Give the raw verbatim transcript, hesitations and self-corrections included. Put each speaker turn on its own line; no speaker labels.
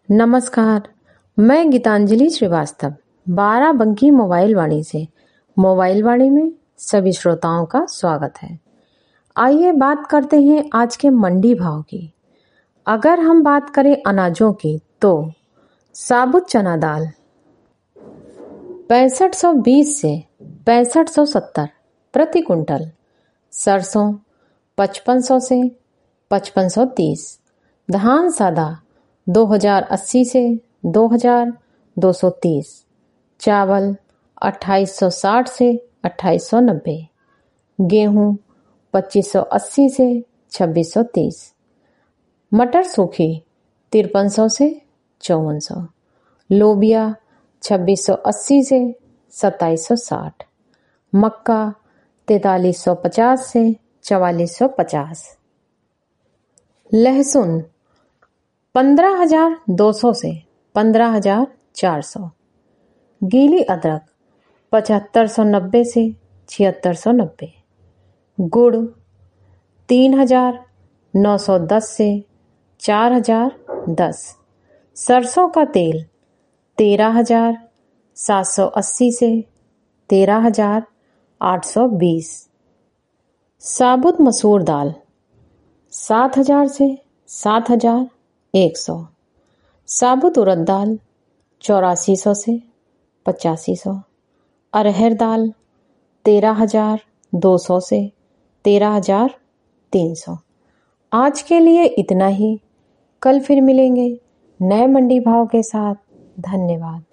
नमस्कार, मैं गीतांजलि श्रीवास्तव बाराबंकी मोबाइल वाणी से मोबाइल वाणी में सभी श्रोताओं का स्वागत है। आइए बात करते हैं आज के मंडी भाव की। अगर हम बात करें अनाजों की तो साबुत चना दाल पैंसठ सौ बीस से पैंसठ सौ सत्तर प्रति कुंटल, सरसों पचपन सौ से पचपन सौ तीस, धान सादा दो हजार अस्सी से दो हजार दो सौ तीस, चावल अट्ठाईस सौ साठ से अट्ठाईस सौ नब्बे, गेहूं पच्चीस सौ अस्सी से छब्बीस सौ तीस, मटर सूखी तिरपन सौ से चौवन सौ, लोबिया छब्बीस सौ अस्सी से सत्ताईस सौ साठ, मक्का तैतालीस सौ पचास से चवालीस सौ पचास, लहसुन पंद्रह हजार दो सौ से पंद्रह हजार चार सौ, गीली अदरक पचहत्तर सौ नब्बे से छिहत्तर सौ नब्बे, गुड़ तीन हजार नौ सौ दस से चार हजार दस, सरसों का तेल तेरह हजार सात सौ अस्सी से तेरह हजार आठ सौ बीस, साबुत मसूर दाल सात हजार से सात हजार एक सौ, साबुत उड़द दाल चौरासी सौ से पचासी सौ, अरहर दाल तेरह हजार दो सौ से तेरह हजार तीन सौ। आज के लिए इतना ही। कल फिर मिलेंगे नए मंडी भाव के साथ। धन्यवाद।